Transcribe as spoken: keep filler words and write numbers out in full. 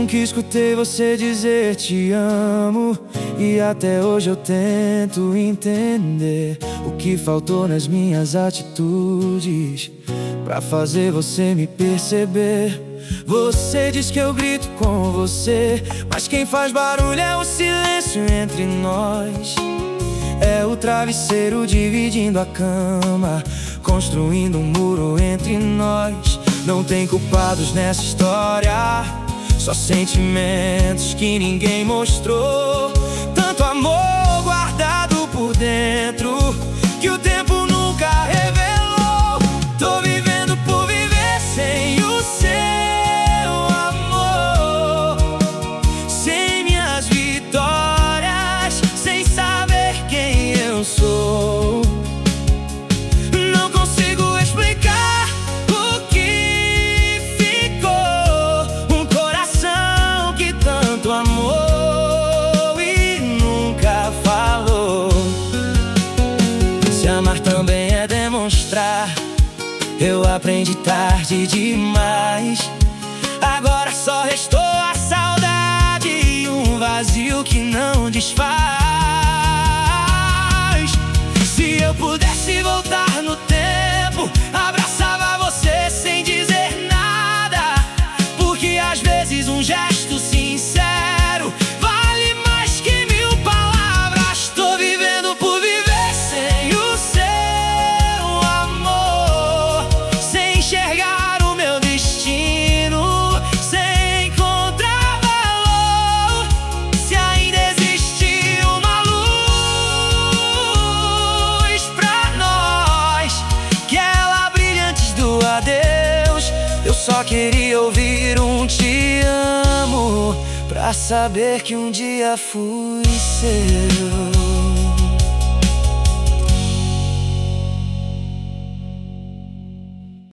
Nunca escutei você dizer te amo, e até hoje eu tento entender o que faltou nas minhas atitudes pra fazer você me perceber. Você diz que eu grito com você, mas quem faz barulho é o silêncio entre nós. É o travesseiro dividindo a cama, construindo um muro entre nós. Não tem culpados nessa história, só sentimentos que ninguém mostrou. Tanto amor guardado por dentro que o tempo nunca revelou. Tô vivendo por viver sem o seu amor, sem minhas vitórias, sem saber quem eu sou. Não consigo explicar o que ficou. Um coração que tanto amou e nunca falou. Se amar também é demonstrar, eu aprendi tarde demais. Agora só restou a saudade e um vazio que não desfaz. Se eu pudesse voltar no tempo, abraçava você sem dizer nada, porque às vezes um gesto sincero vale mais que mil palavras. Tô vivendo por viver sem o seu amor, sem enxergar o meu destino, sem encontrar valor. Se ainda existe uma luz pra nós, que ela brilha antes do adeus. Eu só queria ouvir um te amo, pra saber que um dia fui seu.